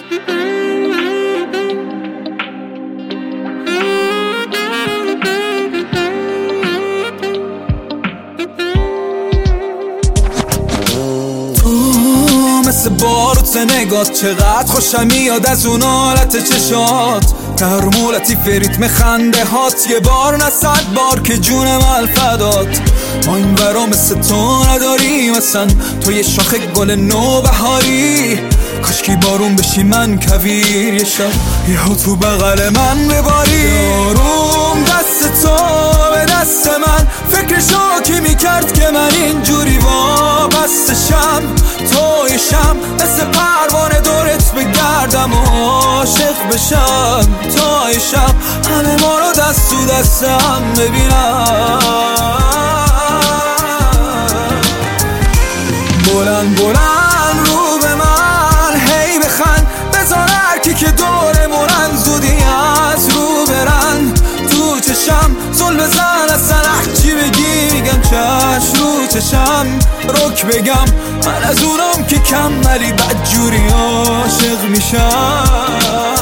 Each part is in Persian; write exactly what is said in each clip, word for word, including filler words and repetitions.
مثل باروت نگات چقدر خوشم میاد از اون حالت چشات، در مولتی ریتم خنده هات، یه بار نه صد بار که جونم الفدات. ما این برا مثل تو نداریم اصلا، تو یه شاخه گل نو بهاری، کاشکی بارون بشی من کویر یه شب یهو تو بغل من بباری. آروم دست تو به دست من، فکرشو کی میکرد که من اینجوری وابستشم، تویشم مثل پروانه دورت بگردم و عاشق بشم، تویشم همه ما رو دست تو دستم ببینم. بلند بلند رو به من هی بخند، بذار هرکی که دورمونن زودی از رو برن، تو چشم زل بزن اصلا هرچی بگی میگم چشم رو چشم رک بگم، من از اونم که کم ولی بدجوری عاشق میشم.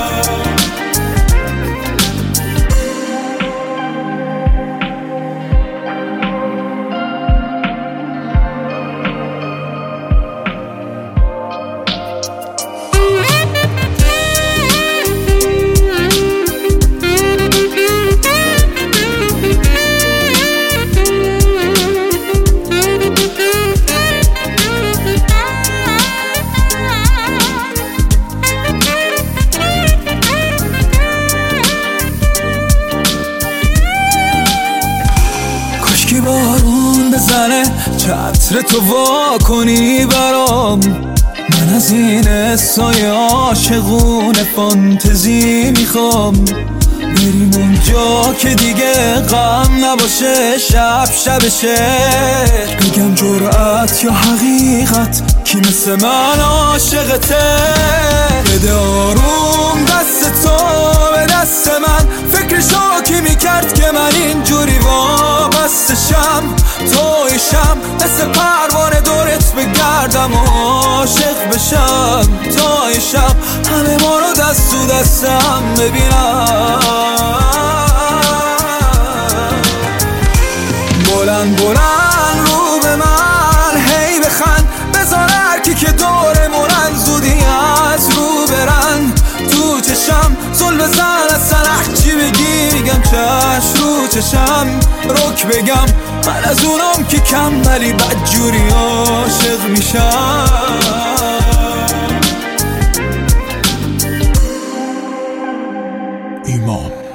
که بارون بزنه چتر تو وا کنی برام، من از این اسای عاشقونه فانتزی میخوام، بریم اونجا که دیگه غم نباشه، شب شبشه بگم جرأت یا حقیقت کی مثل من عاشقته. بده آروم دست تو به دست من، فکرشو کی میکرد که من اینجوری وابستشم، تویشم مثل پروانه دورت بگردم و عاشق بشم، تویشم همه ما رو دست تو دستم ببینم. بلند بلند رو به من هی بخند، بذار هرکی که دورمونن زودی از رو برن، تو چشم زل بزن اصلا هرچی بگی میگم چشم رو چشم رک بگم، من از اونم که کم ولی بدجوری عاشق میشم. ایمان